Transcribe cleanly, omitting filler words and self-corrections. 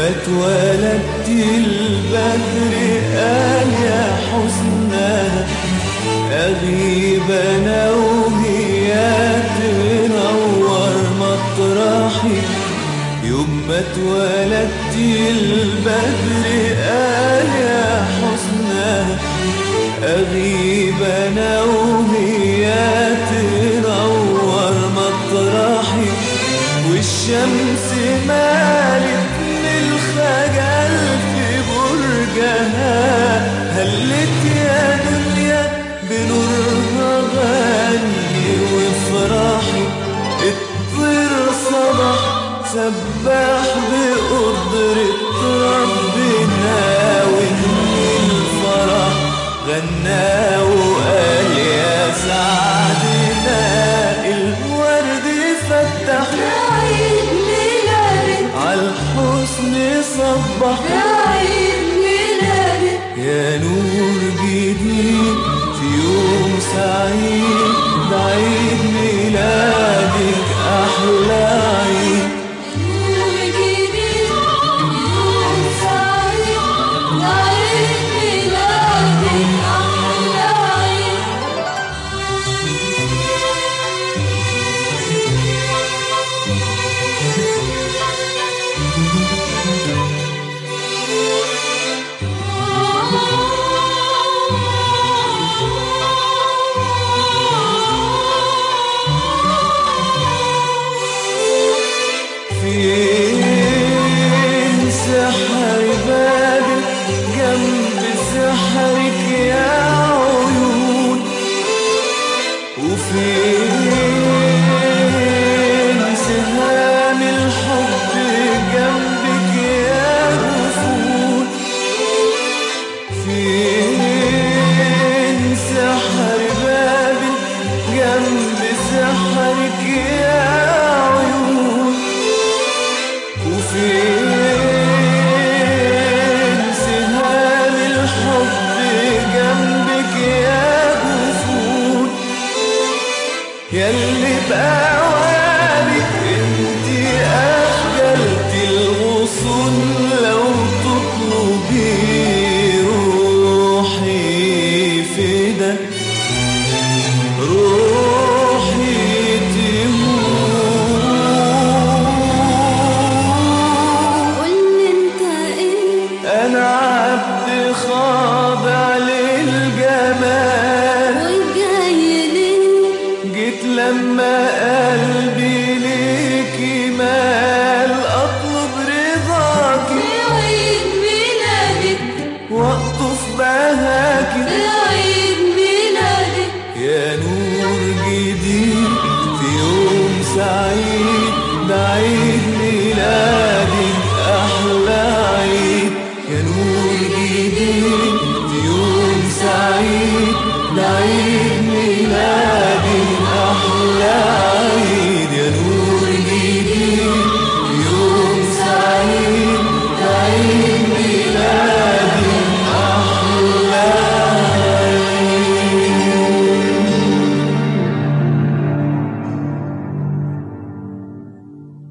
اتولدت البدر قال يا حسنها أغيب أنا وهي تنور مطرحي. يوم ما اتولدت البدر قال يا حسنها أغيب أنا وهي تنور مطرحي. والشمس مالت من الخجل في برجها هلت يا دنيا بنورها غني وافرحي. الطير صبح سبح بقدرة ربنا ومن الفرح غنى وقال يا سعدنا. الورد فتح عيد ميلادك عالحسن صبح عيد ميلادك يا نور جديد في يوم سعيد. ده عيد ميلادك أحلى عيد. يوم جديد يوم سعيد عيد ميلادك أحلى عيد. فين سحر بابك جنب سحرك يا عيون. وفين سهام الحب جنبك يا غفور. فين سحر بابك جنب سحرك يا عيون. وفين سهام الحب جنبك يا غفور. ياللي بأوانك انتي أخجلت الغصون لو تطلبي روحي فدا روحي تهون. قولي انت ايه أنا عبد خاضع للجمال وجاي ليه جيت لما قلبي